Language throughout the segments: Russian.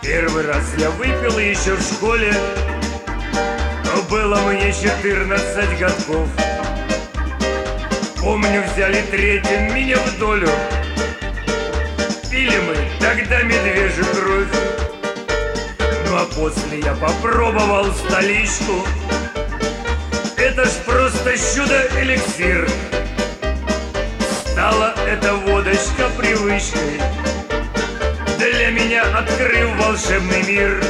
Первый раз я выпил еще в школе, было мне 14 годков. Помню, взяли третьим меня в долю. Пили мы тогда медвежью кровь. Ну а после я попробовал столичку. Это ж просто чудо-эликсир. Стала эта водочка привычкой, для меня открыв волшебный мир.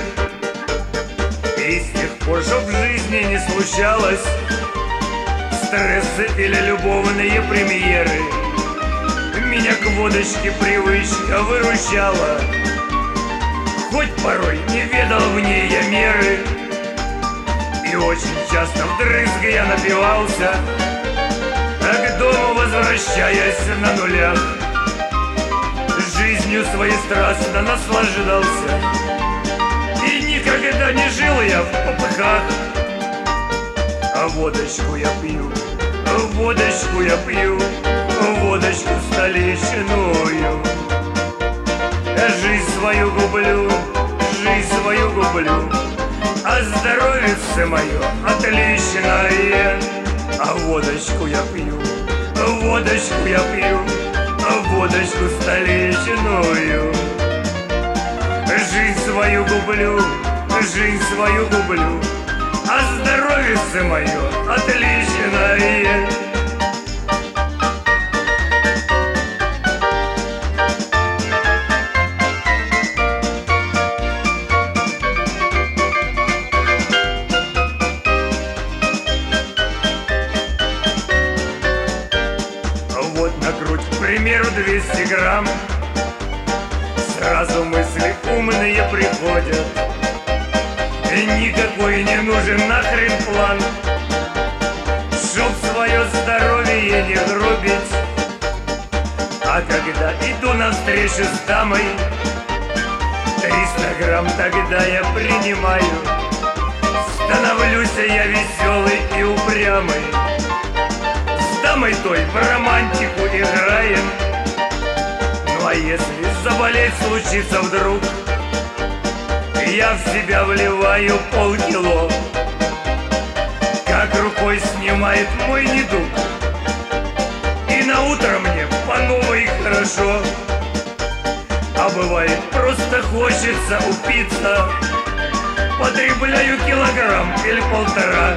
И с тех пор, чтоб в жизни не случалось стрессы или любовные премьеры, меня к водочке привычка выручала. Хоть порой не ведал в ней я меры, и очень часто вдрызг я напивался, а к дому возвращаясь на нулях, жизнью своей страстно наслаждался. И никогда не жил я в попыхах. А водочку я пью, водочку я пью, водочку столичную. Жизнь свою гублю, жизнь свою гублю, а здоровье мое отличное. А водочку я пью, водочку я пью, водочку столичную. Жизнь свою гублю, жизнь свою гублю, а здоровье мое отличное. Вот на грудь, к примеру, 200 грамм, сразу мысли умные приходят. Никакой не нужен нахрен план, чтоб свое здоровье не грубить. А когда иду навстречу с дамой, 300 грамм тогда я принимаю. Становлюсь я веселый и упрямый, с дамой той в романтику играем. Ну а если заболеть случится вдруг, я в себя вливаю полкило, как рукой снимает мой недуг. И на утро мне по новой хорошо. А бывает, просто хочется упиться, потребляю килограмм или полтора.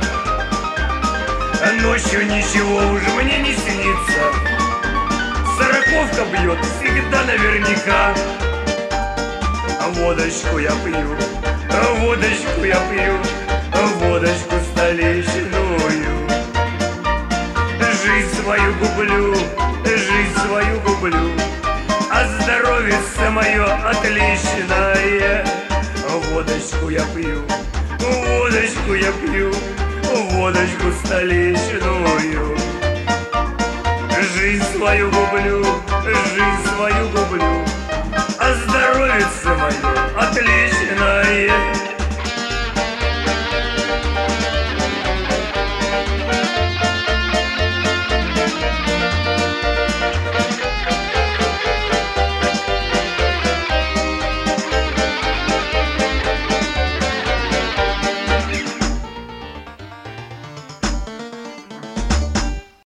Ночью ничего уже мне не снится, сороковка бьет всегда наверняка. Водочку я пью, водочку я пью, водочку столичную. Жизнь свою гублю, жизнь свою гублю, а здоровье мое отличное. Водочку я пью, водочку я пью, водочку столичную. Жизнь свою гублю, жизнь свою гублю, а здоровье мое отличное.